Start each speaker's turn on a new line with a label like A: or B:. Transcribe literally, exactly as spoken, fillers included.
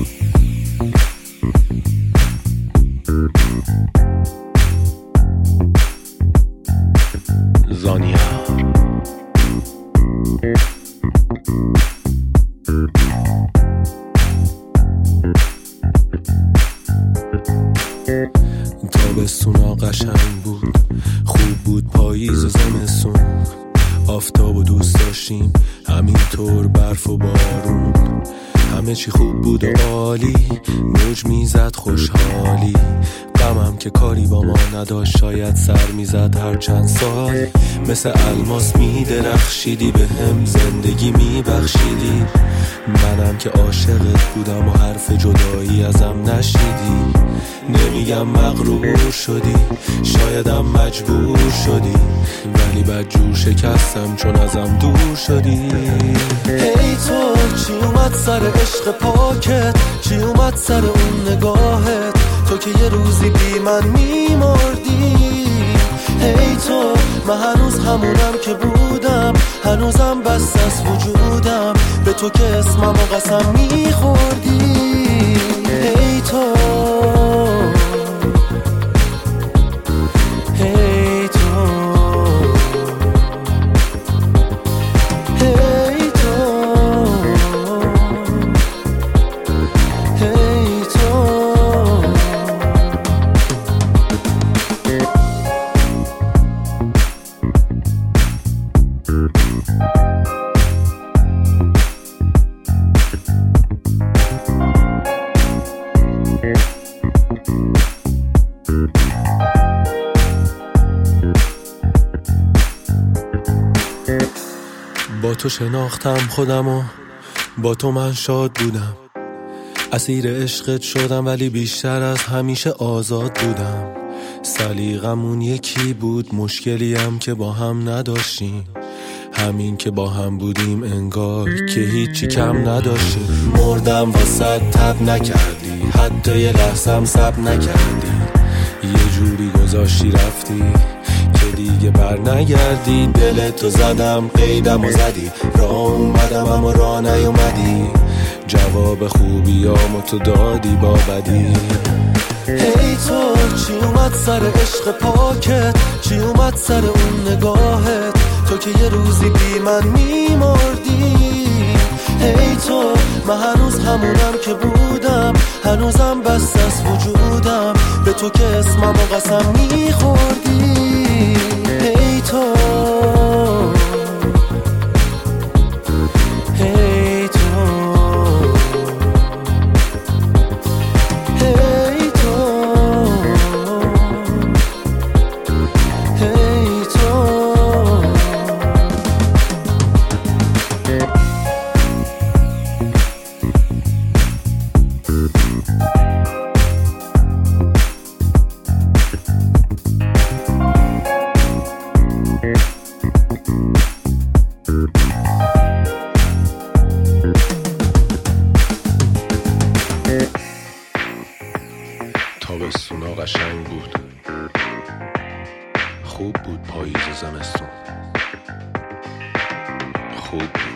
A: زانیا تابستونا قشنگ بود، خوب بود پاییز و زمستون، آفتاب و دوست داشتیم همینطور، برف و بارون، همه چی خوب بود و عالی، موج میزد خوشحالی، غمم که کاری با ما نداشت، شاید سر میزد هر چند سال، مثل الماس میدرخشیدی، به هم زندگی میبخشیدی، منم که عاشقت بودم و حرف جدایی ازم نشیدی، نمیگم مغرور شدی، شایدم مجبور شدی، ولی بدجور شکستم چون ازم دور شدی. هی تو چی اومد سر عشق پاکت، چی اومد سر اون نگاهت، تو که یه روزی بی من میمردی. هی تو من هنوز همونم که بودم، هنوزم بس از وجودم، به تو که اسمم و قسم میخوردی. هی تو هی تو هی تو هی تو با تو شناختم خودمو، با تو من شاد بودم، اسیر عشقت شدم ولی بیشتر از همیشه آزاد بودم. سلیقمون یکی بود، مشکلی هم که با هم نداشتیم، همین که با هم بودیم انگار که هیچی کم نداشتیم. مردم واسه تب نکردی، حتی یه لحظم سب نکردی، یه جوری گذاشتی رفتی که دیگه بر نگردی. دلتو زدم قیدم و زدی، راه اومدم اما راه نیومدی، جواب خوبیامو تو دادی با بدی. هی تو چی اومد سر عشق پاکت، چی اومد سر اون نگاهت، تو که یه روزی بی من میمردی. هی تو من هنوز همونم که بودم، هنوزم بس از وجودم، به تو که اسمم و قسم میخوردی. هی تو هی تو هی تو هی تو تابستونا قشنگ بود، خوب بود پاییز و زمستون، خوب بود.